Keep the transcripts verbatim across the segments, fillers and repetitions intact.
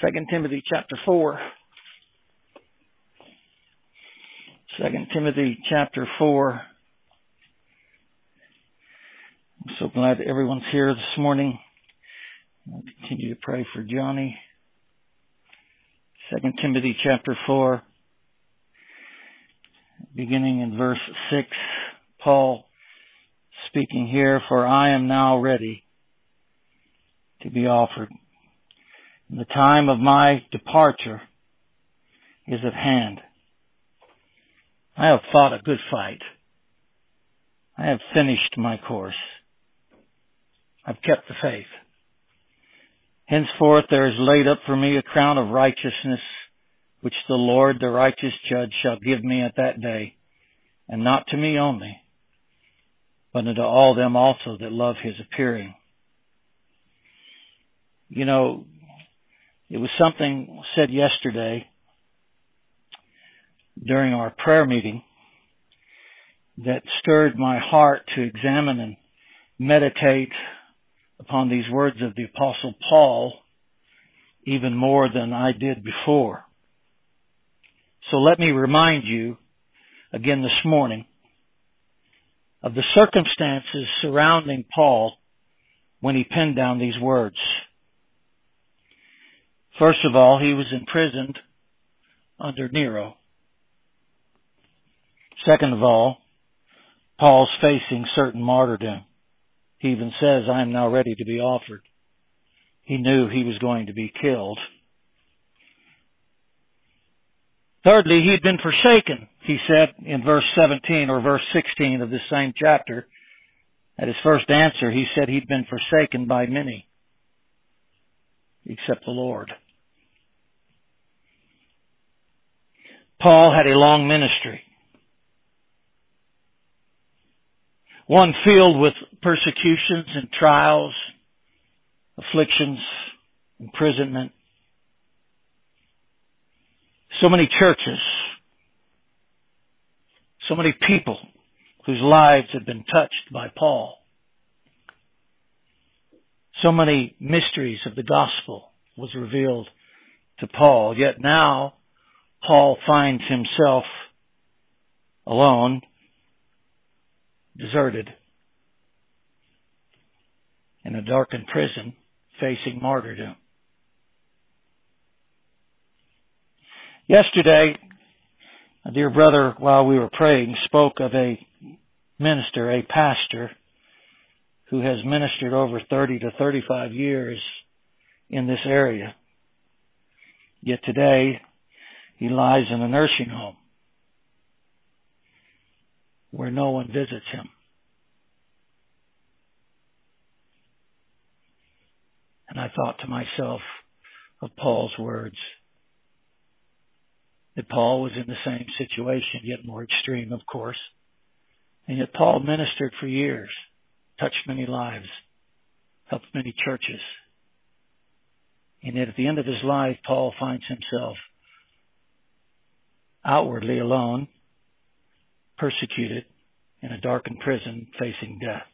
Second Timothy chapter four. Second Timothy chapter four. I'm so glad that everyone's here this morning. I'll continue to pray for Johnny. Second Timothy chapter four, beginning in verse six. Paul speaking here, "For I am now ready to be offered. And the time of my departure is at hand. I have fought a good fight. I have finished my course. I've kept the faith. Henceforth there is laid up for me a crown of righteousness, which the Lord, the righteous judge, shall give me at that day, and not to me only, but unto all them also that love his appearing." You know, it was something said yesterday during our prayer meeting that stirred my heart to examine and meditate upon these words of the Apostle Paul even more than I did before. So let me remind you again this morning of the circumstances surrounding Paul when he penned down these words. First of all, he was imprisoned under Nero. Second of all, Paul's facing certain martyrdom. He even says, "I am now ready to be offered." He knew he was going to be killed. Thirdly, he'd been forsaken, he said in verse seventeen or verse sixteen of this same chapter. At his first answer, he said he'd been forsaken by many, except the Lord. Paul had a long ministry, one filled with persecutions and trials, afflictions, imprisonment. So many churches, so many people whose lives had been touched by Paul. So many mysteries of the gospel was revealed to Paul. Yet now Paul finds himself alone, deserted, in a darkened prison, facing martyrdom. Yesterday, a dear brother, while we were praying, spoke of a minister, a pastor, who has ministered over thirty to thirty-five years in this area. Yet today, he lies in a nursing home where no one visits him. And I thought to myself of Paul's words, that Paul was in the same situation, yet more extreme, of course. And yet Paul ministered for years, touched many lives, helped many churches. And yet at the end of his life, Paul finds himself outwardly alone, persecuted, in a darkened prison, facing death.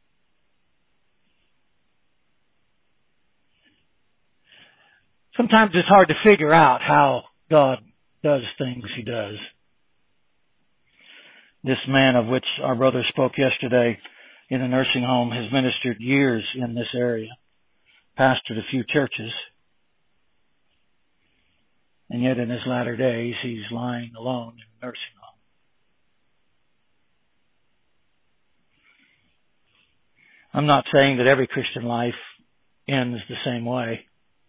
Sometimes it's hard to figure out how God does things he does. This man of which our brother spoke yesterday in a nursing home has ministered years in this area, pastored a few churches, and yet in his latter days he's lying alone in a nursing home. I'm not saying that every Christian life ends the same way.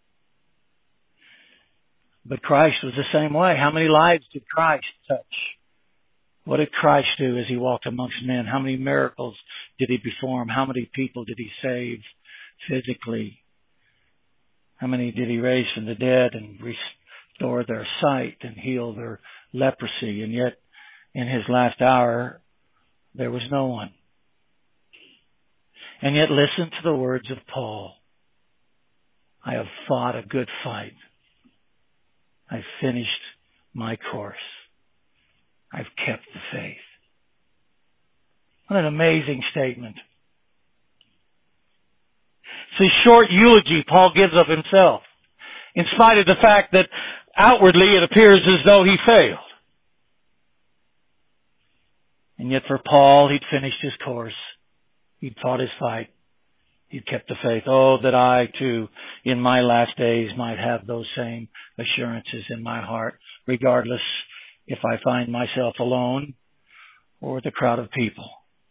But Christ was the same way. How many lives did Christ touch? What did Christ do as he walked amongst men? How many miracles did he perform? How many people did he save physically? How many did he raise from the dead and restore their sight and heal their leprosy? And yet, in his last hour, there was no one. And yet, listen to the words of Paul. "I have fought a good fight. I've finished my course. I've kept the faith." What an amazing statement. It's a short eulogy Paul gives of himself. in spite of the fact that outwardly it appears as though he failed. And yet for Paul, he'd finished his course. He'd fought his fight. He'd kept the faith. Oh, that I too, in my last days, might have those same assurances in my heart, regardless if I find myself alone or with a crowd of people.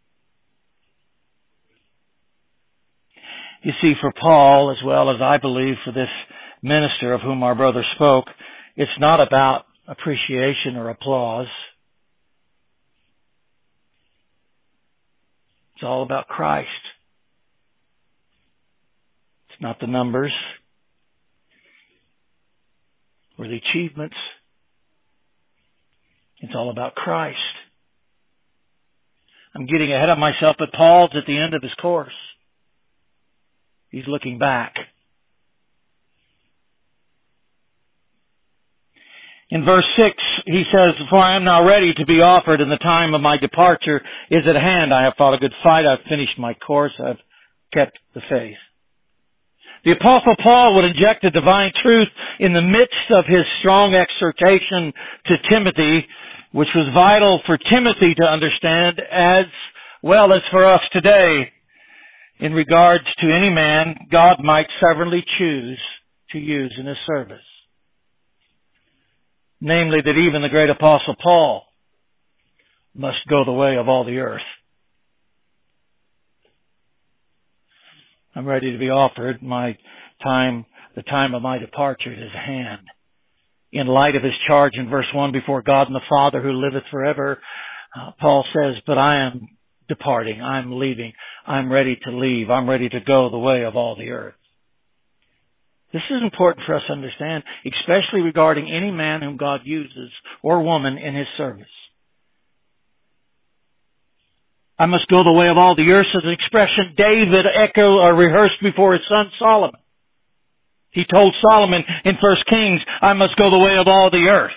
You see, for Paul, as well as I believe for this minister of whom our brother spoke, it's not about appreciation or applause. It's all about Christ. It's not the numbers or the achievements. It's all about Christ. I'm getting ahead of myself, but Paul's at the end of his course. He's looking back. In verse six, he says, "For I am now ready to be offered, and the time of my departure is at hand. I have fought a good fight. I've finished my course. I've kept the faith." The Apostle Paul would inject a divine truth in the midst of his strong exhortation to Timothy, which was vital for Timothy to understand as well as for us today, in regards to any man God might sovereignly choose to use in his service. Namely, that even the great Apostle Paul must go the way of all the earth. I'm ready to be offered. My time, the time of my departure is at hand. In light of his charge in verse one, before God and the Father who liveth forever, uh, Paul says, but I am departing. I'm leaving. I'm ready to leave. I'm ready to go the way of all the earth. This is important for us to understand, especially regarding any man whom God uses or woman in his service. I must go the way of all the earth is an expression David echoed or rehearsed before his son Solomon. He told Solomon in First Kings, I must go the way of all the earth.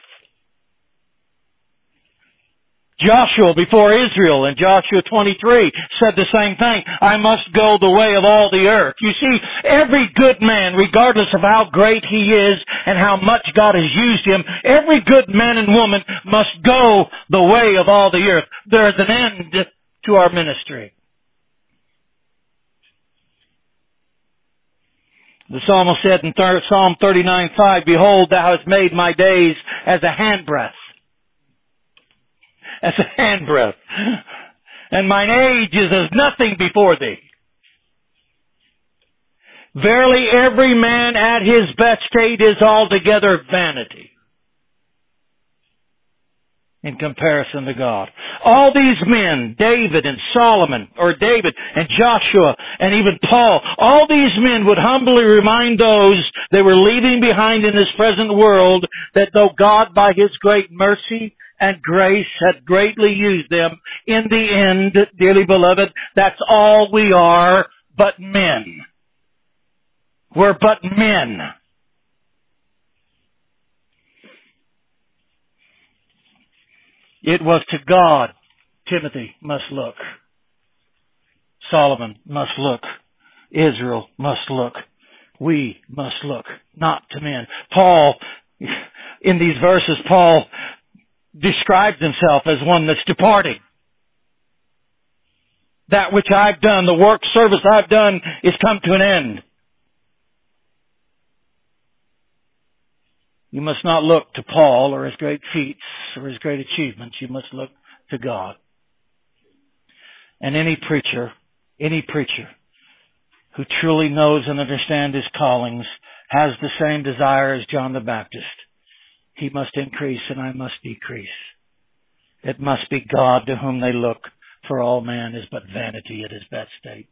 Joshua before Israel in Joshua twenty-three said the same thing. I must go the way of all the earth. You see, every good man, regardless of how great he is and how much God has used him, every good man and woman must go the way of all the earth. There is an end to our ministry. The psalmist said in Psalm thirty-nine five, behold, thou hast made my days as a handbreadth. As a handbreadth. And mine age is as nothing before thee. Verily every man at his best state is altogether vanity in comparison to God. All these men, David and Solomon, or David and Joshua, and even Paul, all these men would humbly remind those they were leaving behind in this present world that though God by His great mercy and grace had greatly used them, in the end, dearly beloved, that's all we are but men. We're but men. It was to God Timothy must look. Solomon must look. Israel must look. We must look, not to men. Paul, in these verses, Paul describes himself as one that's departing. That which I've done, the work service I've done, is come to an end. You must not look to Paul or his great feats or his great achievements. You must look to God. And any preacher, any preacher who truly knows and understands his callings has the same desire as John the Baptist. He must increase and I must decrease. It must be God to whom they look, for all man is but vanity at his best state.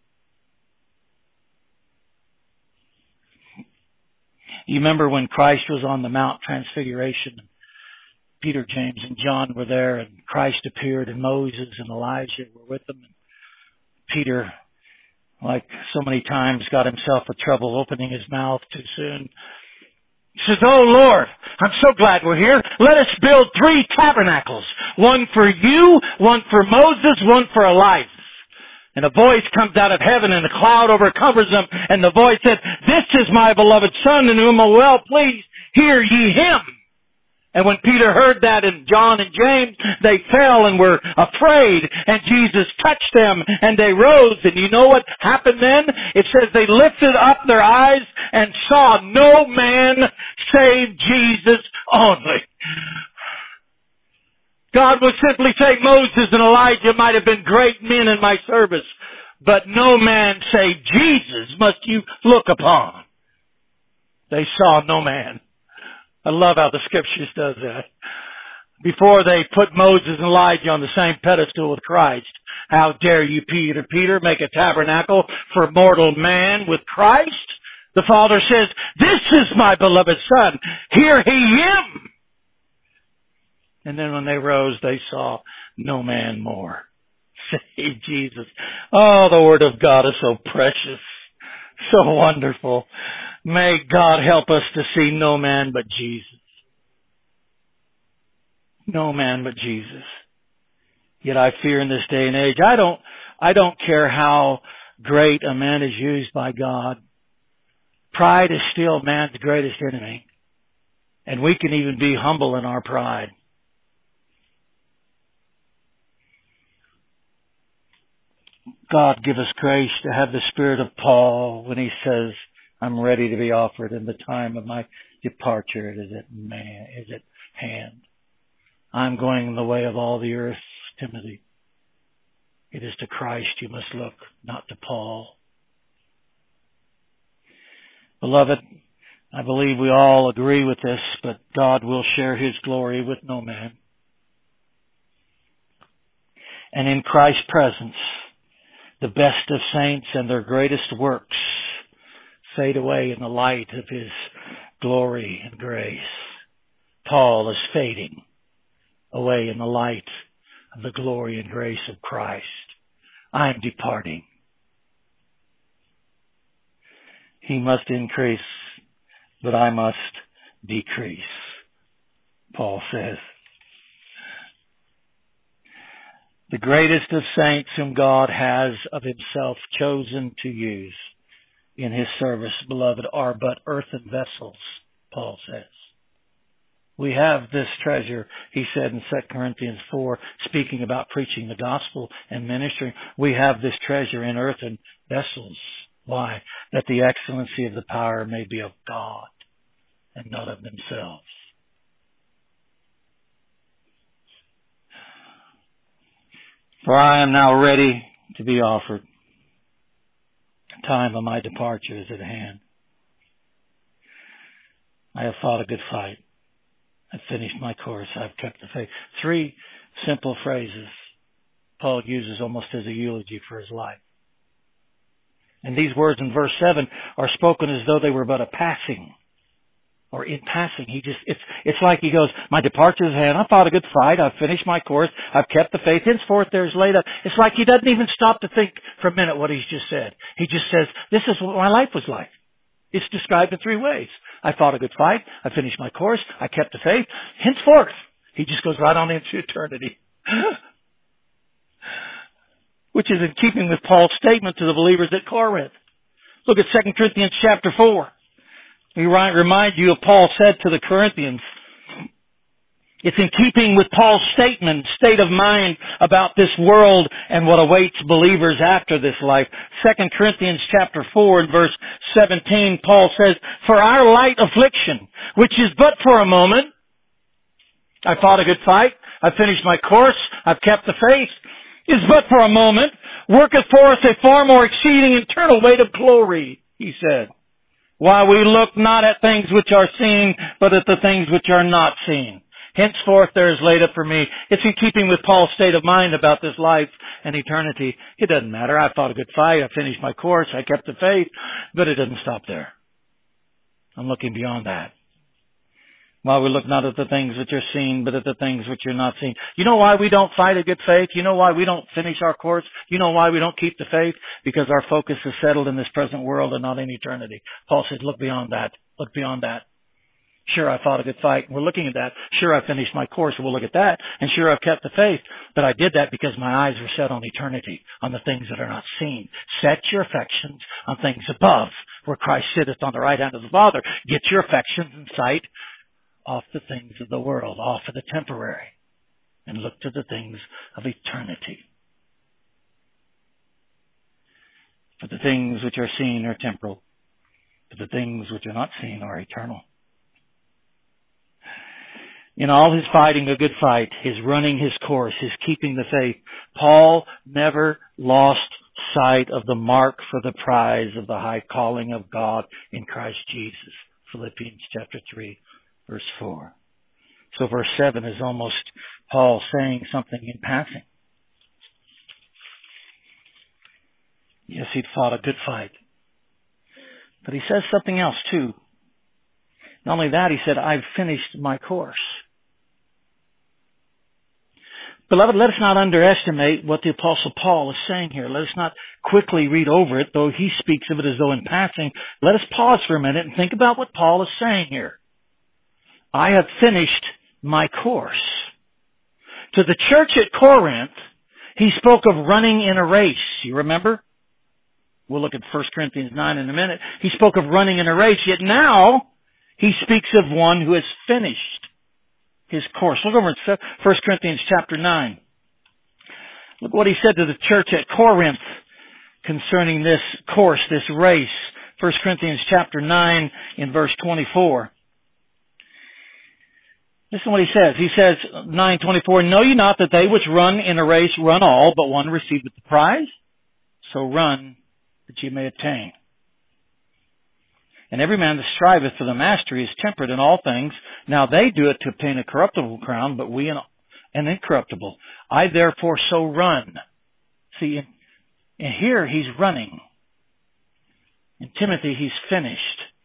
You remember when Christ was on the Mount Transfiguration, Peter, James, and John were there, and Christ appeared, and Moses and Elijah were with them. And Peter, like so many times, got himself in trouble opening his mouth too soon. He says, oh Lord, I'm so glad we're here. Let us build three tabernacles. One for you, one for Moses, one for Elijah. And a voice comes out of heaven and a cloud overcovers them. And the voice said, "This is my beloved Son in whom I'm well pleased. Hear ye him." And when Peter heard that, and John and James, they fell and were afraid. And Jesus touched them and they rose. And you know what happened then? It says they lifted up their eyes and saw no man save Jesus only. God would simply say, "Moses and Elijah might have been great men in my service, but no man save Jesus must you look upon." They saw no man. I love how the Scriptures does that. Before they put Moses and Elijah on the same pedestal with Christ, how dare you, Peter, Peter, make a tabernacle for mortal man with Christ? The Father says, "This is my beloved Son. Hear ye him." And then when they rose, they saw no man more save Jesus. Oh, the Word of God is so precious, so wonderful. May God help us to see no man but Jesus. No man but Jesus. Yet I fear in this day and age, I don't, I don't care how great a man is used by God. Pride is still man's greatest enemy. And we can even be humble in our pride. God give us grace to have the spirit of Paul when he says, "I'm ready to be offered, and the time of my departure is at man, is at hand. I'm going the way of all the earth, Timothy. It is to Christ you must look, not to Paul." Beloved, I believe we all agree with this, but God will share His glory with no man. And in Christ's presence, the best of saints and their greatest works fade away in the light of His glory and grace. Paul is fading away in the light of the glory and grace of Christ. I am departing. He must increase, but I must decrease, Paul says. The greatest of saints whom God has of Himself chosen to use in His service, beloved, are but earthen vessels, Paul says. We have this treasure, he said in Second Corinthians four, speaking about preaching the gospel and ministering. We have this treasure in earthen vessels. Why? That the excellency of the power may be of God and not of themselves. For I am now ready to be offered. The time of my departure is at hand. I have fought a good fight. I've finished my course. I've kept the faith. Three simple phrases Paul uses almost as a eulogy for his life. And these words in verse seven are spoken as though they were but a passing. Or in passing, he just, it's, it's like he goes, my departure is at hand. I fought a good fight. I've finished my course. I've kept the faith. Henceforth there is laid up. It's like he doesn't even stop to think for a minute what he's just said. He just says, this is what my life was like. It's described in three ways. I fought a good fight. I finished my course. I kept the faith. Henceforth. He just goes right on into eternity. Which is in keeping with Paul's statement to the believers at Corinth. Look at Second Corinthians chapter four. We remind you of Paul said to the Corinthians. It's in keeping with Paul's statement, state of mind about this world and what awaits believers after this life. Second Corinthians chapter four and verse seventeen, Paul says, for our light affliction, which is but for a moment, I fought a good fight, I finished my course, I've kept the faith, is but for a moment, worketh for us a far more exceeding eternal weight of glory, he said. While we look not at things which are seen, but at the things which are not seen. Henceforth there is laid up for me. It's in keeping with Paul's state of mind about this life and eternity. It doesn't matter. I fought a good fight. I finished my course. I kept the faith. But it doesn't stop there. I'm looking beyond that. While we look not at the things which are seen, but at the things which are not seen. You know why we don't fight a good faith? You know why we don't finish our course? You know why we don't keep the faith? Because our focus is settled in this present world and not in eternity. Paul says, look beyond that. Look beyond that. Sure, I fought a good fight. We're looking at that. Sure, I finished my course. We'll look at that. And sure, I've kept the faith. But I did that because my eyes were set on eternity, on the things that are not seen. Set your affections on things above, where Christ sitteth on the right hand of the Father. Get your affections and sight off the things of the world, off of the temporary, and look to the things of eternity. For the things which are seen are temporal, but the things which are not seen are eternal. In all his fighting a good fight, his running his course, his keeping the faith, Paul never lost sight of the mark for the prize of the high calling of God in Christ Jesus. Philippians chapter three, verse four. So verse seven is almost Paul saying something in passing. Yes, he'd fought a good fight. But he says something else too. Not only that, he said, I've finished my course. Beloved, let us not underestimate what the Apostle Paul is saying here. Let us not quickly read over it, though he speaks of it as though in passing. Let us pause for a minute and think about what Paul is saying here. I have finished my course. To the church at Corinth, he spoke of running in a race. You remember? We'll look at First Corinthians nine in a minute. He spoke of running in a race, yet now he speaks of one who has finished his course. Look over in First Corinthians chapter nine. Look what he said to the church at Corinth concerning this course, this race. First Corinthians chapter nine in verse twenty-four. Listen to what he says. He says, nine twenty-four, know ye not that they which run in a race run all, but one receiveth the prize? So run that ye may obtain. And every man that striveth for the mastery is temperate in all things. Now they do it to obtain a corruptible crown, but we an, an incorruptible. I therefore so run. See, and here he's running. In Timothy, he's finished.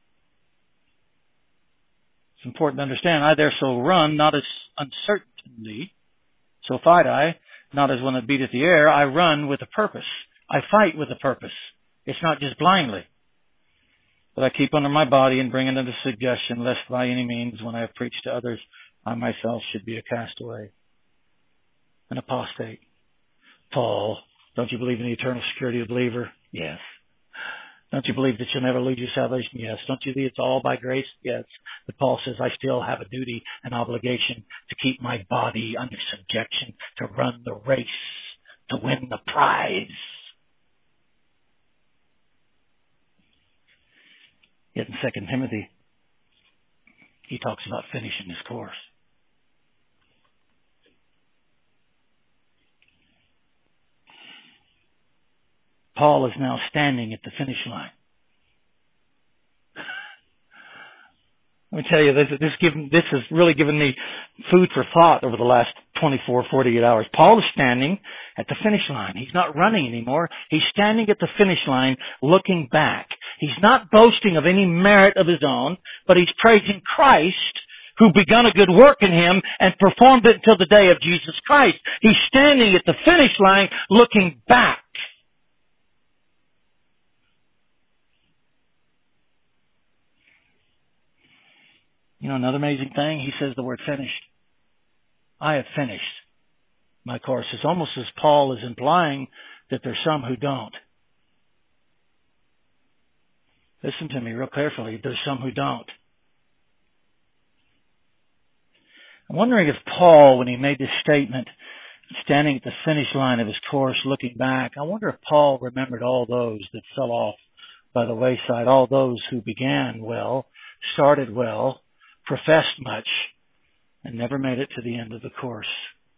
It's important to understand, I there so run, not as uncertainly, so fight I, not as one that beateth the air. I run with a purpose. I fight with a purpose. It's not just blindly. But I keep under my body and bring it under suggestion, lest by any means, when I have preached to others, I myself should be a castaway, an apostate. Paul, don't you believe in the eternal security of the believer? Yes. Don't you believe that you'll never lose your salvation? Yes. Don't you believe it's all by grace? Yes. But Paul says, I still have a duty and obligation to keep my body under subjection, to run the race, to win the prize. Yet in Second Timothy, he talks about finishing his course. Paul is now standing at the finish line. Let me tell you, this, this, given, this has really given me food for thought over the last twenty-four, forty-eight hours. Paul is standing at the finish line. He's not running anymore. He's standing at the finish line looking back. He's not boasting of any merit of his own, but he's praising Christ who begun a good work in him and performed it until the day of Jesus Christ. He's standing at the finish line looking back. You know, another amazing thing, he says the word finished. I have finished my course. It's almost as Paul is implying that there's some who don't. Listen to me real carefully. There's some who don't. I'm wondering if Paul, when he made this statement, standing at the finish line of his course, looking back, I wonder if Paul remembered all those that fell off by the wayside, all those who began well, started well, professed much, and never made it to the end of the course.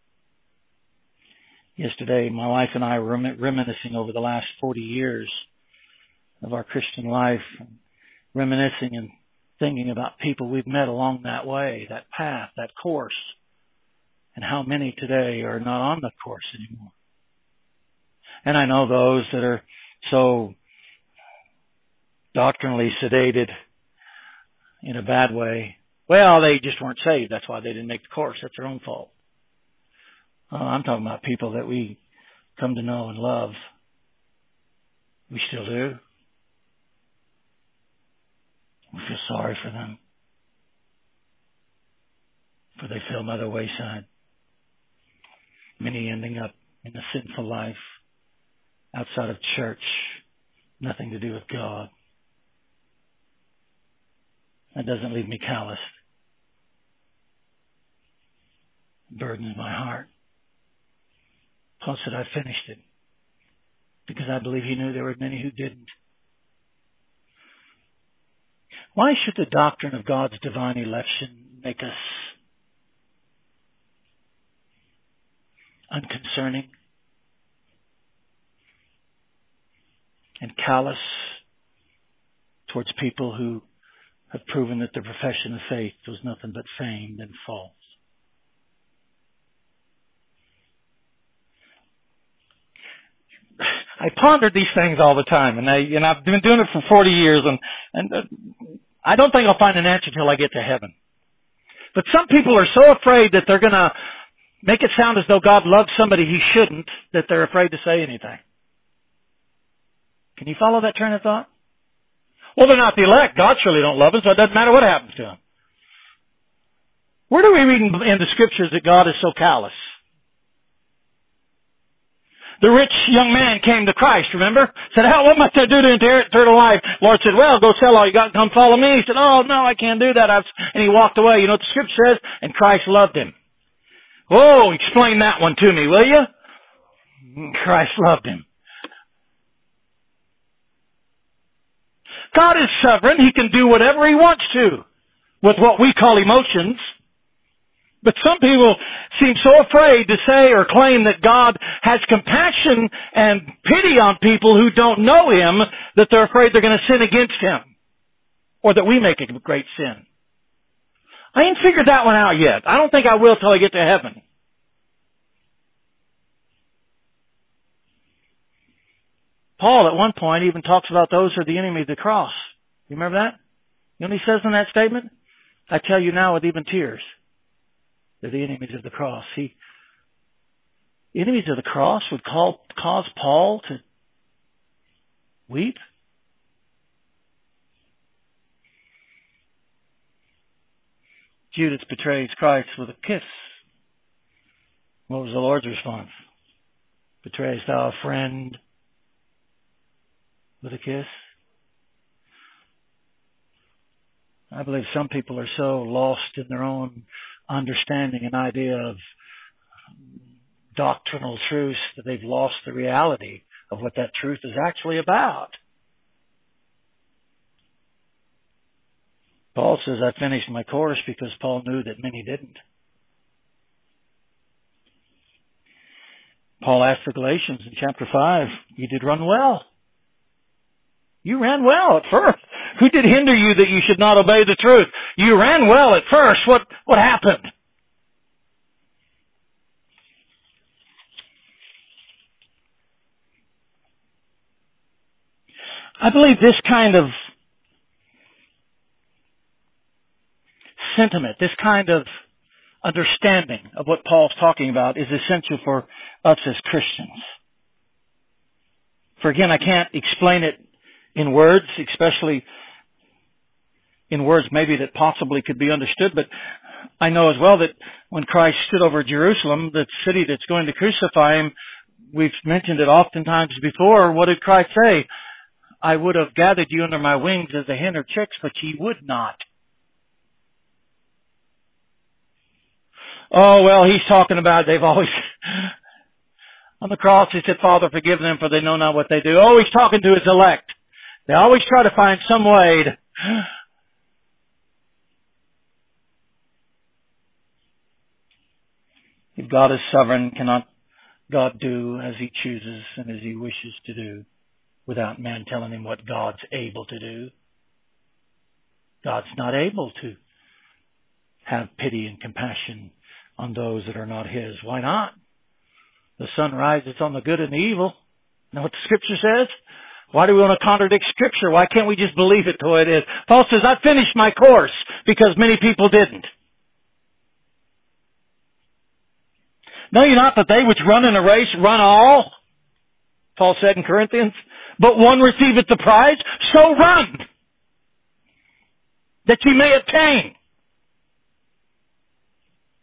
Yesterday, my wife and I were reminiscing over the last forty years of our Christian life, reminiscing and thinking about people we've met along that way, that path, that course, and how many today are not on the course anymore. And I know those that are so doctrinally sedated in a bad way. Well, they just weren't saved. That's why they didn't make the course. That's their own fault. Uh, I'm talking about people that we come to know and love. We still do. We feel sorry for them. for they fell by the wayside. Many ending up in a sinful life, outside of church, nothing to do with God. That doesn't leave me calloused. It burdens my heart. Paul said, I finished it. Because I believe he knew there were many who didn't. Why should the doctrine of God's divine election make us unconcerning and callous towards people who have proven that their profession of faith was nothing but feigned and false? I pondered these things all the time, and I and I've been doing it for forty years, and and uh, I don't think I'll find an answer until I get to heaven. But some people are so afraid that they're going to make it sound as though God loves somebody he shouldn't, that they're afraid to say anything. Can you follow that train of thought? Well, they're not the elect. God surely don't love them, so it doesn't matter what happens to them. Where do we read in, in the Scriptures that God is so callous? The rich young man came to Christ, remember? Said, "Hell, what must I do to inherit eternal life?" Lord said, "Well, go sell all you got and come follow me." He said, "Oh, no, I can't do that." I've... And he walked away. You know what the Scripture says? And Christ loved him. Oh, explain that one to me, will you? Christ loved him. God is sovereign. He can do whatever he wants to with what we call emotions. But some people seem so afraid to say or claim that God has compassion and pity on people who don't know him, that they're afraid they're going to sin against him, or that we make a great sin. I ain't figured that one out yet. I don't think I will till I get to heaven. Paul at one point even talks about those who are the enemy of the cross. You remember that? You know what he says in that statement? I tell you now with even tears. They're the enemies of the cross. He, the enemies of the cross would call, cause Paul to weep. Judas betrays Christ with a kiss. What was the Lord's response? Betrayest thou a friend with a kiss? I believe some people are so lost in their own understanding and idea of doctrinal truths that they've lost the reality of what that truth is actually about. Paul says, I finished my course, because Paul knew that many didn't. Paul asked the Galatians in chapter five, you did run well. You ran well at first. Who did hinder you that you should not obey the truth? You ran well at first. What, what happened? I believe this kind of sentiment, this kind of understanding of what Paul's talking about is essential for us as Christians. For again, I can't explain it in words, especially in words maybe that possibly could be understood, but I know as well that when Christ stood over Jerusalem, the city that's going to crucify him, we've mentioned it oftentimes before, what did Christ say? I would have gathered you under my wings as a hen or chicks, but ye would not. Oh, well, he's talking about they've always... On the cross, he said, Father, forgive them, for they know not what they do. Oh, he's talking to his elect. They always try to find some way to... If God is sovereign, cannot God do as he chooses and as he wishes to do without man telling him what God's able to do? God's not able to have pity and compassion on those that are not his. Why not? The sun rises on the good and the evil. You know what the Scripture says? Why do we want to contradict Scripture? Why can't we just believe it the way it is? Paul says, I finished my course because many people didn't. Know you not that they which run in a race run all? Paul said in Corinthians. But one receiveth the prize, so run, that ye may obtain.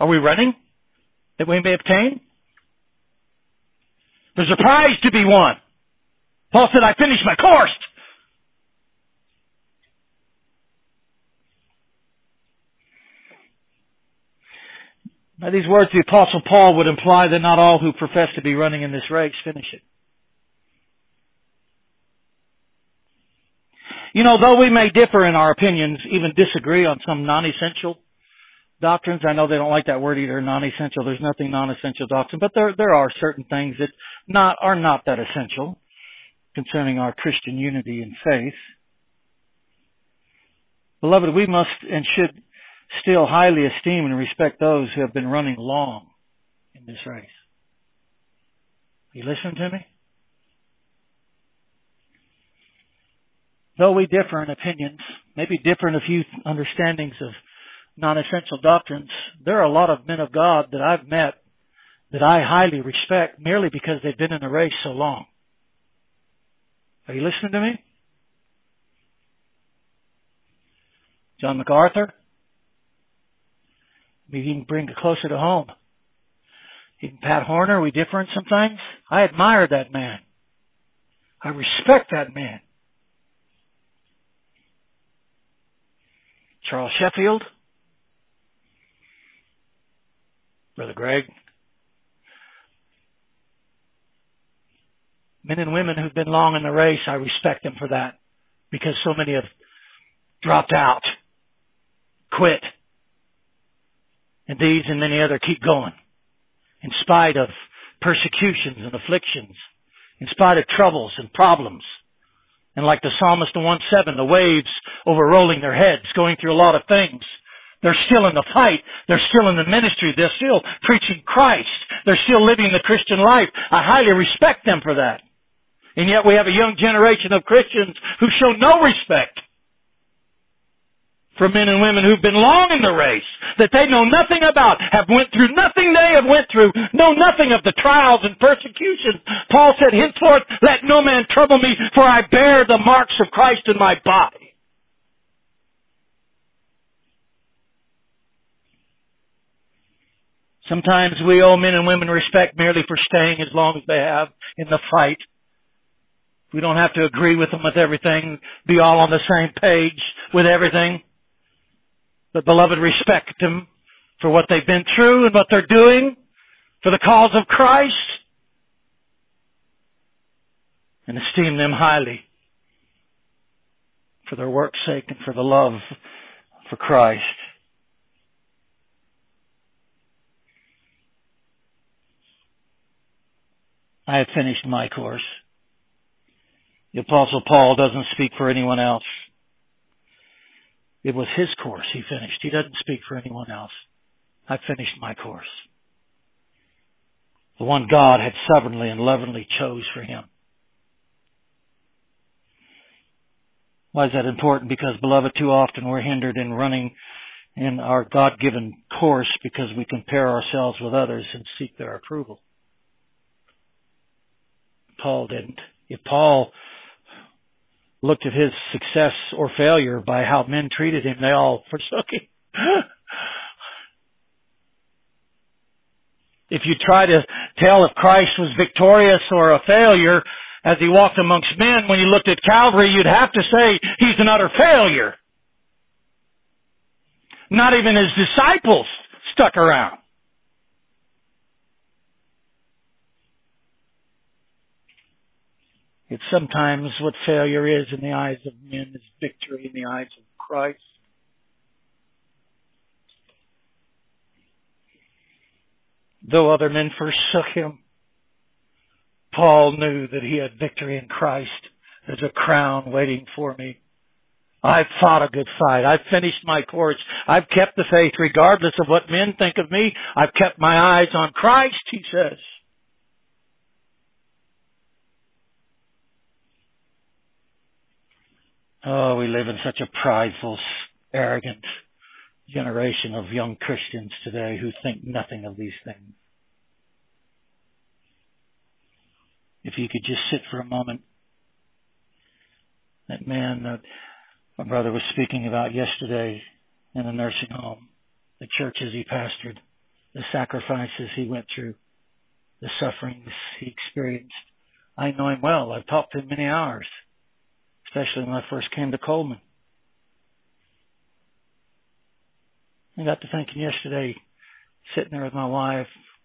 Are we running that we may obtain? There's a prize to be won. Paul said, I finished my course. Now, these words of the Apostle Paul would imply that not all who profess to be running in this race finish it. You know, though we may differ in our opinions, even disagree on some non-essential doctrines. I know they don't like that word either, non-essential. There's nothing non-essential doctrine, but there there are certain things that not are not that essential concerning our Christian unity and faith. Beloved, we must and should still highly esteem and respect those who have been running long in this race. You listen to me? Though we differ in opinions, maybe differ in a few understandings of non-essential doctrines, there are a lot of men of God that I've met that I highly respect merely because they've been in the race so long. Are you listening to me? John MacArthur? Maybe you can bring it closer to home. Even Pat Horner, we differ in some things. I admire that man. I respect that man. Charles Sheffield, Brother Greg, men and women who've been long in the race, I respect them for that because so many have dropped out, quit, and these and many other keep going in spite of persecutions and afflictions, in spite of troubles and problems. And like the psalmist in one seven, the waves overrolling their heads, going through a lot of things. They're still in the fight. They're still in the ministry. They're still preaching Christ. They're still living the Christian life. I highly respect them for that. And yet we have a young generation of Christians who show no respect for men and women who've been long in the race, that they know nothing about, have went through nothing they have went through, know nothing of the trials and persecutions. Paul said, henceforth, let no man trouble me, for I bear the marks of Christ in my body. Sometimes we owe men and women respect merely for staying as long as they have in the fight. We don't have to agree with them with everything, be all on the same page with everything. But beloved, respect them for what they've been through and what they're doing for the cause of Christ. And esteem them highly for their work's sake and for the love for Christ. I have finished my course. The Apostle Paul doesn't speak for anyone else. It was his course he finished. He doesn't speak for anyone else. I finished my course. The one God had sovereignly and lovingly chose for him. Why is that important? Because, beloved, too often we're hindered in running in our God-given course because we compare ourselves with others and seek their approval. Paul didn't. If Paul looked at his success or failure by how men treated him, they all forsook him. If you try to tell if Christ was victorious or a failure as he walked amongst men, when you looked at Calvary, you'd have to say he's an utter failure. Not even his disciples stuck around. It's sometimes what failure is in the eyes of men is victory in the eyes of Christ. Though other men forsook him, Paul knew that he had victory in Christ. There's a crown waiting for me. I've fought a good fight. I've finished my course. I've kept the faith regardless of what men think of me. I've kept my eyes on Christ, he says. Oh, we live in such a prideful, arrogant generation of young Christians today who think nothing of these things. If you could just sit for a moment. That man that my brother was speaking about yesterday in a nursing home, the churches he pastored. the sacrifices he went through, the sufferings he experienced. I know him well. I've talked to him many hours, especially when I first came to Coleman. I got to thinking yesterday, sitting there with my wife,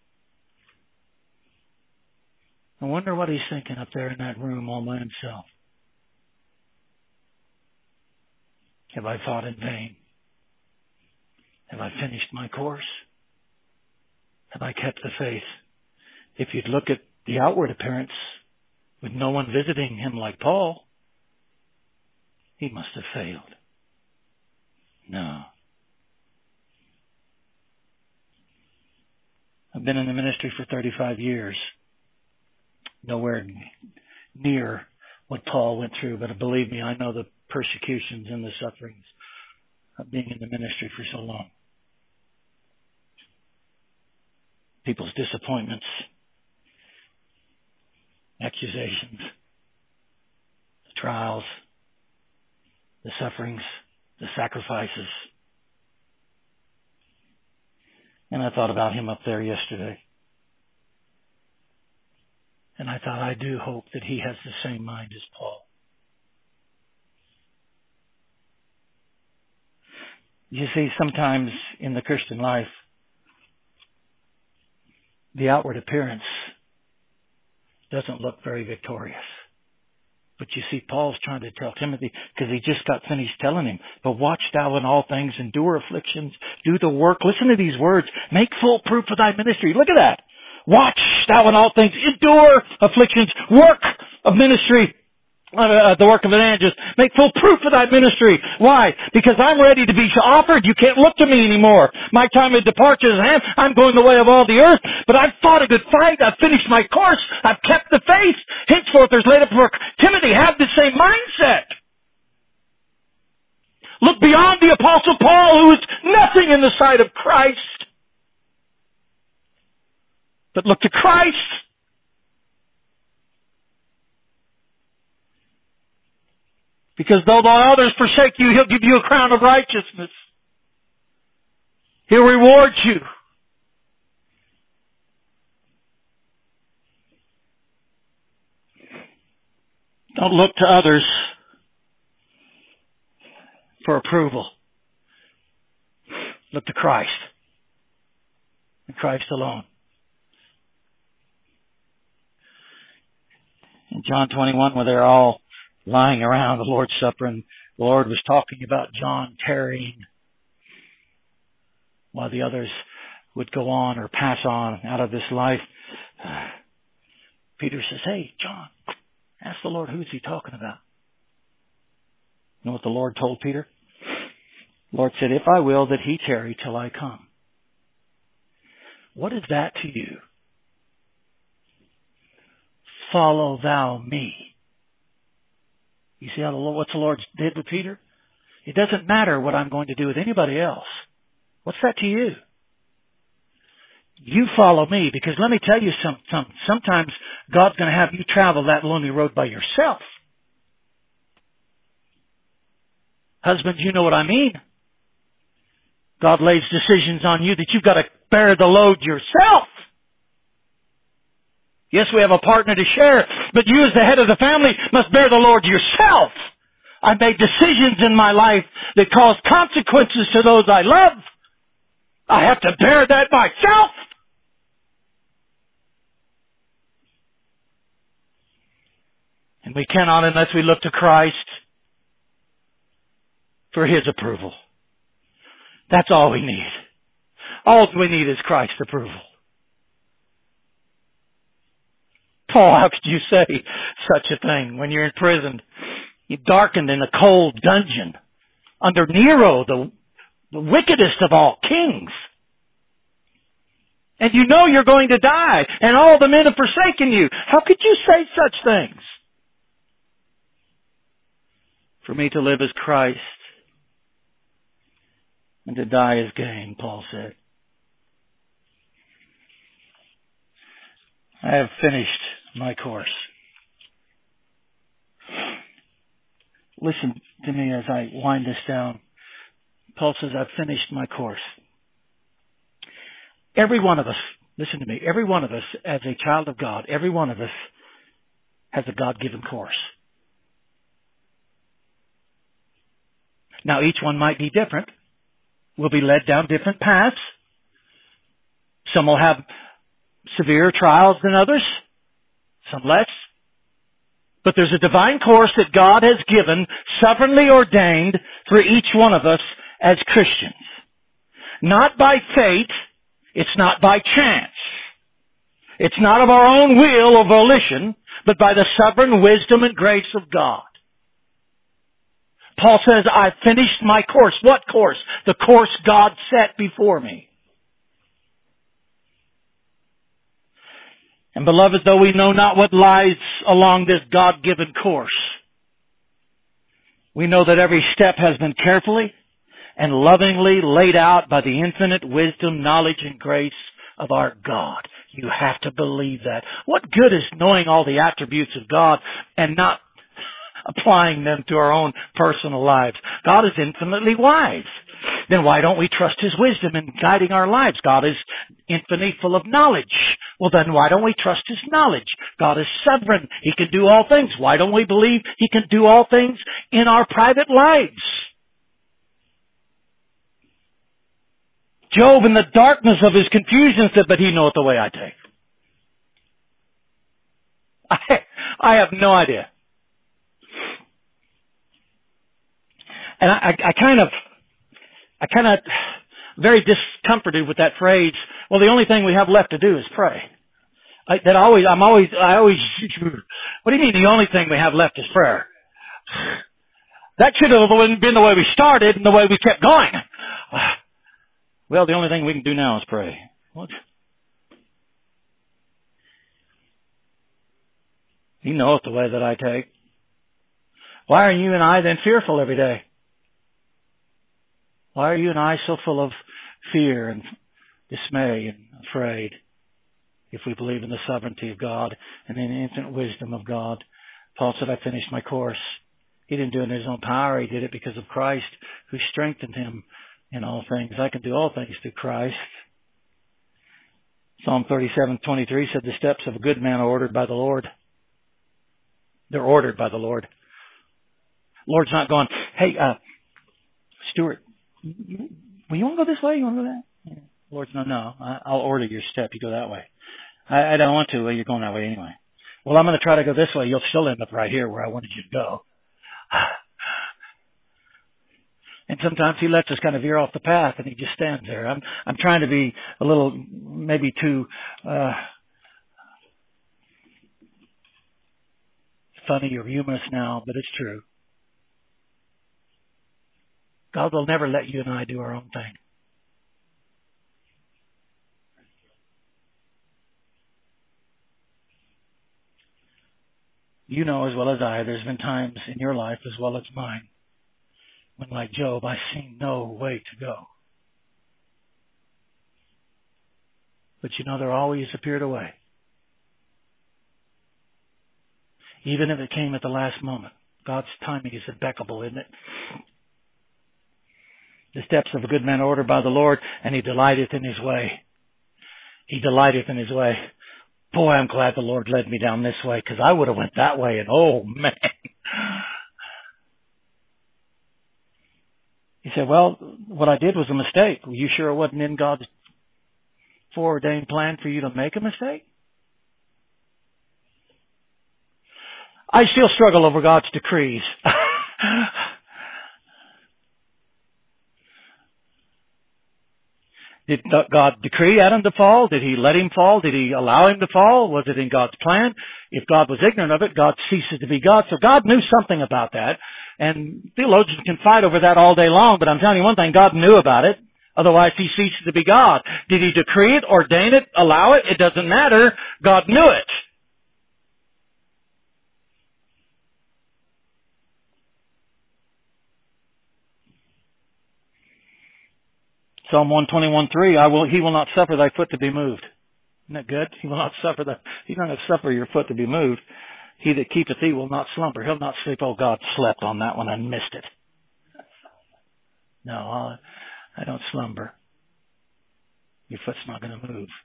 I wonder what he's thinking up there in that room all by himself. Have I fought in vain? Have I finished my course? Have I kept the faith? If you'd look at the outward appearance, with no one visiting him like Paul, he must have failed. No. I've been in the ministry for thirty-five years. Nowhere near what Paul went through, but believe me, I know the persecutions and the sufferings of being in the ministry for so long. People's disappointments, accusations, the trials, the sufferings, the sacrifices. And I thought about him up there yesterday. And I thought, I do hope that he has the same mind as Paul. You see, sometimes in the Christian life, the outward appearance doesn't look very victorious. But you see, Paul's trying to tell Timothy, because he just got finished telling him, but watch thou in all things, endure afflictions, do the work. Listen to these words. Make full proof of thy ministry. Look at that. Watch thou in all things, endure afflictions, work of ministry, uh, the work of an evangelist. Make full proof of thy ministry. Why? Because I'm ready to be offered. You can't look to me anymore. My time of departure is at hand. I'm going the way of all the earth. But I've fought a good fight. I've finished my course. I've kept the faith. Henceforth there's laid up for Timothy. Have the same mindset. Look beyond the Apostle Paul, who is nothing in the sight of Christ. But look to Christ. Because though the others forsake you, He'll give you a crown of righteousness. He'll reward you. Don't look to others for approval. Look to Christ. And Christ alone. In John twenty-one, where they're all lying around the Lord's Supper, and the Lord was talking about John tarrying while the others would go on or pass on out of this life. Uh, Peter says, hey, John, ask the Lord, who's he talking about? You know what the Lord told Peter? The Lord said, if I will, that he tarry till I come. What is that to you? Follow thou me. You see how the Lord, what the Lord did with Peter? It doesn't matter what I'm going to do with anybody else. What's that to you? You follow me, because let me tell you some, some, sometimes God's going to have you travel that lonely road by yourself. Husbands, you know what I mean. God lays decisions on you that you've got to bear the load yourself. Yes, we have a partner to share, but you as the head of the family must bear the Lord yourself. I made decisions in my life that caused consequences to those I love. I have to bear that myself. And we cannot unless we look to Christ for His approval. That's all we need. All we need is Christ's approval. Paul, how could you say such a thing when you're in prison? You're darkened in a cold dungeon under Nero, the, the wickedest of all kings. And you know you're going to die, and all the men have forsaken you. How could you say such things? For me to live is Christ, and to die is gain, Paul said. I have finished my course. Listen to me as I wind this down. Paul says, I've finished my course. Every one of us, listen to me, every one of us as a child of God, every one of us has a God-given course. Now each one might be different. We'll be led down different paths. Some will have severe trials than others, some less. But there's a divine course that God has given, sovereignly ordained for each one of us as Christians. Not by fate, it's not by chance. It's not of our own will or volition, but by the sovereign wisdom and grace of God. Paul says, I've finished my course. What course? The course God set before me. And beloved, though we know not what lies along this God-given course, we know that every step has been carefully and lovingly laid out by the infinite wisdom, knowledge, and grace of our God. You have to believe that. What good is knowing all the attributes of God and not applying them to our own personal lives? God is infinitely wise. Then why don't we trust His wisdom in guiding our lives? God is infinitely full of knowledge. Well, then why don't we trust His knowledge? God is sovereign. He can do all things. Why don't we believe He can do all things in our private lives? Job, in the darkness of his confusion, said, but He knoweth the way I take. I, I have no idea. And I, I, I kind of, I kind of, very discomforted with that phrase, well, the only thing we have left to do is pray. I, that always, I'm always, I always, what do you mean the only thing we have left is prayer? That should have been the way we started and the way we kept going. Well, the only thing we can do now is pray. What? He knoweth the way that I take. Why are you and I then fearful every day? Why are you and I so full of fear and dismay and afraid if we believe in the sovereignty of God and in the infinite wisdom of God? Paul said, I finished my course. He didn't do it in his own power. He did it because of Christ who strengthened him in all things. I can do all things through Christ. Psalm thirty-seven twenty-three said, the steps of a good man are ordered by the Lord. They're ordered by the Lord. Lord's not going, hey, uh, Stuart, well, you want to go this way? You want to go that? Yeah. Lord's no, no. I'll order your step. You go that way. I, I don't want to. Well, you're going that way anyway. Well, I'm going to try to go this way. You'll still end up right here where I wanted you to go. And sometimes He lets us kind of veer off the path, and He just stands there. I'm I'm trying to be a little, maybe too uh, funny or humorous now, but it's true. God will never let you and I do our own thing. You know as well as I, there's been times in your life as well as mine when, like Job, I seen no way to go. But you know, there always appeared a way. Even if it came at the last moment. God's timing is impeccable, isn't it? The steps of a good man are ordered by the Lord, and He delighteth in His way. He delighteth in His way. Boy, I'm glad the Lord led me down this way, because I would have went that way, and oh, man. He said, well, what I did was a mistake. Were you sure it wasn't in God's foreordained plan for you to make a mistake? I still struggle over God's decrees. Did God decree Adam to fall? Did He let him fall? Did He allow him to fall? Was it in God's plan? If God was ignorant of it, God ceases to be God. So God knew something about that. And theologians can fight over that all day long, but I'm telling you one thing, God knew about it. Otherwise He ceases to be God. Did He decree it, ordain it, allow it? It doesn't matter. God knew it. Psalm one twenty-one three, I will, He will not suffer thy foot to be moved. Isn't that good? He will not suffer that. He's not going to suffer your foot to be moved. He that keepeth thee will not slumber. He'll not sleep. Oh, God slept on that one. I missed it. No, I don't slumber. Your foot's not going to move.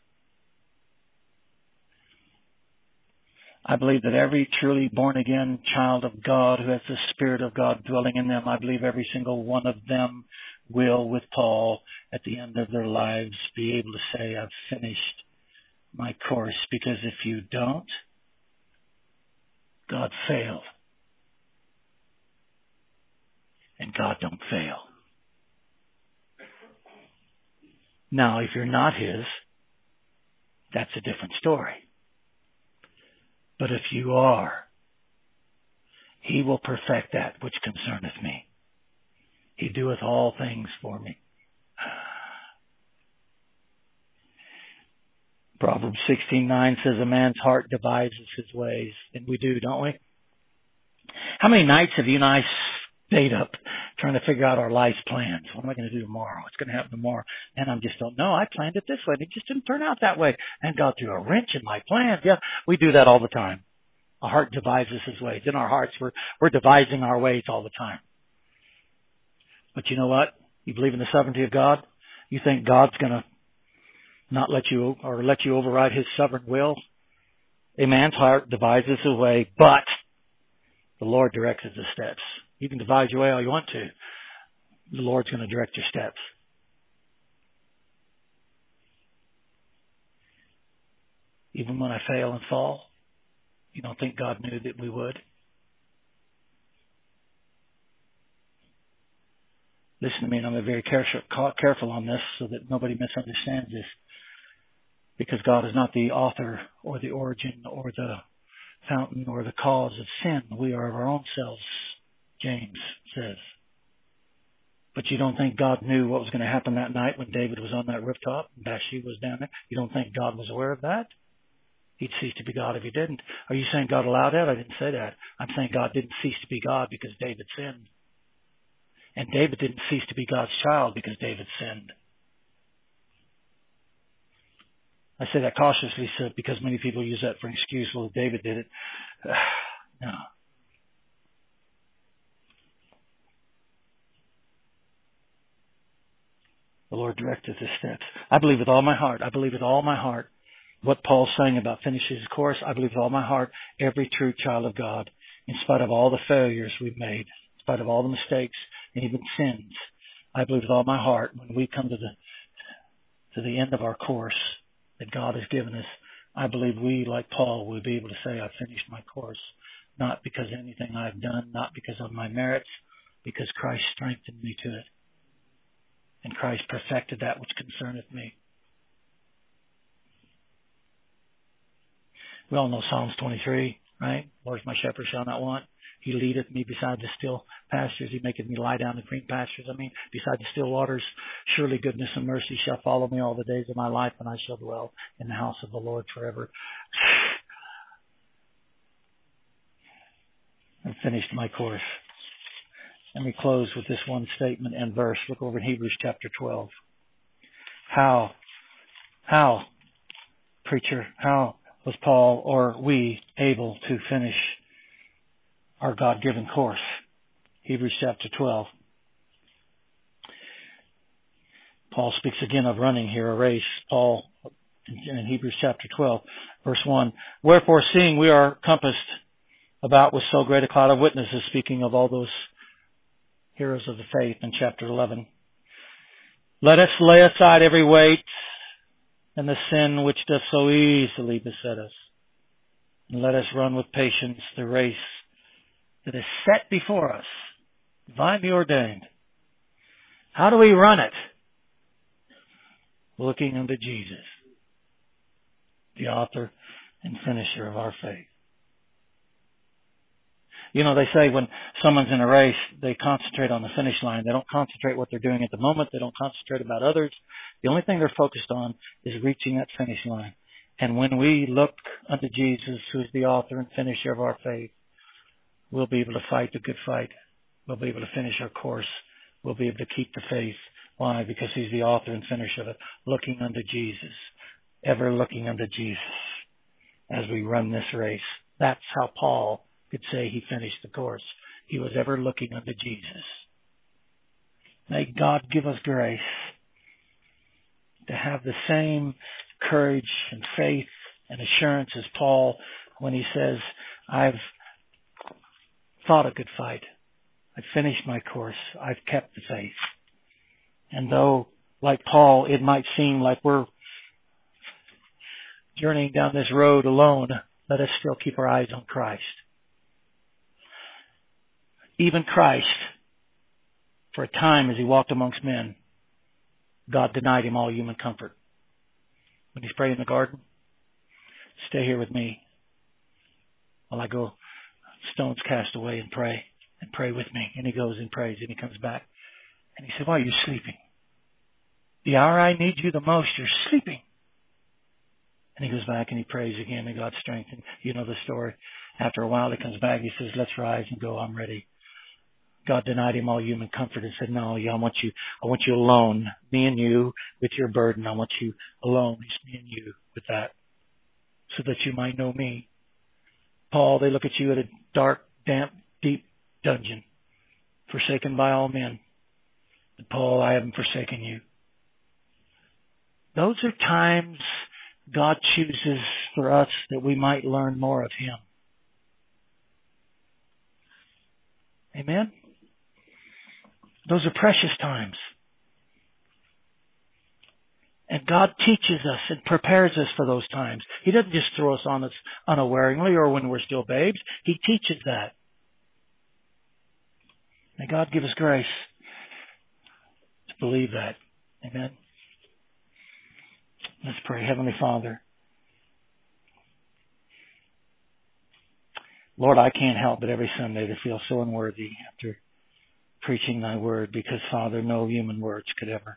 I believe that every truly born-again child of God who has the Spirit of God dwelling in them, I believe every single one of them will, with Paul, at the end of their lives, be able to say, I've finished my course. Because if you don't, God failed. And God don't fail. Now, if you're not His, that's a different story. But if you are, He will perfect that which concerneth me. He doeth all things for me. Proverbs sixteen nine says, a man's heart devises his ways. And we do, don't we? How many nights have you and I stayed up trying to figure out our life's plans? What am I going to do tomorrow? What's going to happen tomorrow? And I just don't know. I planned it this way. And it just didn't turn out that way. And God threw a wrench in my plans. Yeah, we do that all the time. Our heart devises his ways. In our hearts, we're, we're devising our ways all the time. But you know what? You believe in the sovereignty of God? You think God's going to not let you, or let you override His sovereign will? A man's heart devises his way, but the Lord directs his steps. You can devise your way all you want to. The Lord's going to direct your steps. Even when I fail and fall, you don't think God knew that we would? Listen to me, and I'm very careful on this so that nobody misunderstands this. Because God is not the author or the origin or the fountain or the cause of sin. We are of our own selves, James says. But you don't think God knew what was going to happen that night when David was on that rooftop and Bathsheba was down there? You don't think God was aware of that? He'd cease to be God if He didn't. Are you saying God allowed that? I didn't say that. I'm saying God didn't cease to be God because David sinned. And David didn't cease to be God's child because David sinned. I say that cautiously so because many people use that for an excuse. Well, David did it. No. The Lord directed his steps. I believe with all my heart. I believe with all my heart what Paul's saying about finishing his course. I believe with all my heart every true child of God, in spite of all the failures we've made, in spite of all the mistakes and even sins, I believe with all my heart when we come to the to the end of our course that God has given us, I believe we, like Paul, will be able to say, I've finished my course. Not because of anything I've done, not because of my merits, because Christ strengthened me to it. And Christ perfected that which concerneth me. We all know Psalms twenty-three, right? Lord is my shepherd, shall not want. He leadeth me beside the still pastures. He maketh me lie down in green pastures. I mean, beside the still waters, surely goodness and mercy shall follow me all the days of my life, and I shall dwell in the house of the Lord forever. I've finished my course. Let me close with this one statement and verse. Look over in Hebrews chapter twelve. How, how, preacher, how was Paul or we able to finish our God-given course? Hebrews chapter twelve. Paul speaks again of running here, a race. Paul, in Hebrews chapter twelve, verse one, wherefore seeing we are compassed about with so great a cloud of witnesses, speaking of all those heroes of the faith in chapter eleven, let us lay aside every weight and the sin which doth so easily beset us, and let us run with patience the race that is set before us, divinely ordained. How do we run it? Looking unto Jesus, the author and finisher of our faith. You know, they say when someone's in a race, they concentrate on the finish line. They don't concentrate what they're doing at the moment. They don't concentrate about others. The only thing they're focused on is reaching that finish line. And when we look unto Jesus, who is the author and finisher of our faith, we'll be able to fight the good fight. We'll be able to finish our course. We'll be able to keep the faith. Why? Because He's the author and finisher of it. Looking unto Jesus. Ever looking unto Jesus as we run this race. That's how Paul could say he finished the course. He was ever looking unto Jesus. May God give us grace to have the same courage and faith and assurance as Paul when he says, I've fought a good fight. I've finished my course. I've kept the faith. And though, like Paul, it might seem like we're journeying down this road alone, let us still keep our eyes on Christ. Even Christ, for a time as he walked amongst men, God denied him all human comfort. When he's praying in the garden, stay here with me while I go stones cast away and pray, and pray with me. And he goes and prays, and he comes back. And he said, why are you sleeping? The hour I need you the most, you're sleeping. And he goes back and he prays again, and God strengthened. You know the story. After a while, he comes back. He says, let's rise and go. I'm ready. God denied him all human comfort and said, no, yeah, I want you, I want you alone. Me and you with your burden. I want you alone. Just me and you with that, so that you might know me. Paul, they look at you at a dark, damp, deep dungeon, forsaken by all men. But Paul, I haven't forsaken you. Those are times God chooses for us that we might learn more of him. Amen? Those are precious times. And God teaches us and prepares us for those times. He doesn't just throw us on us unawareingly or when we're still babes. He teaches that. May God give us grace to believe that. Amen. Let's pray. Heavenly Father, Lord, I can't help but every Sunday to feel so unworthy after preaching thy word, because, Father, no human words could ever,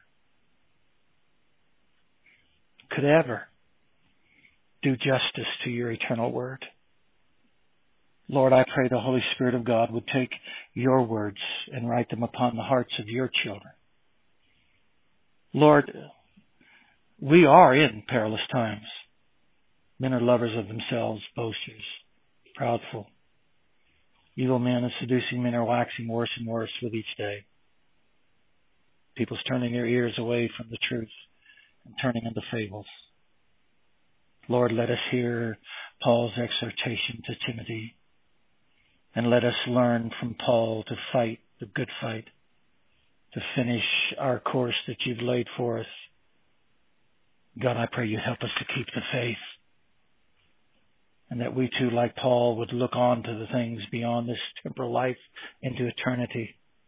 could ever do justice to your eternal word. Lord, I pray the Holy Spirit of God would take your words and write them upon the hearts of your children. Lord, we are in perilous times. Men are lovers of themselves, boasters, proudful. Evil men and seducing men are waxing worse and worse with each day. People's turning their ears away from the truth and turning into fables. Lord, let us hear Paul's exhortation to Timothy, and let us learn from Paul to fight the good fight, to finish our course that you've laid for us. God, I pray you help us to keep the faith, and that we too, like Paul, would look on to the things beyond this temporal life into eternity.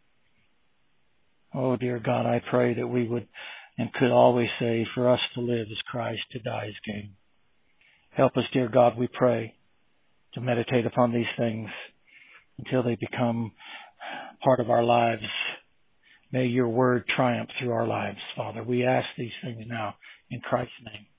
Oh, dear God, I pray that we would and could always say, for us to live is Christ, to die is gain. Help us, dear God, we pray, to meditate upon these things until they become part of our lives. May your word triumph through our lives, Father. We ask these things now in Christ's name.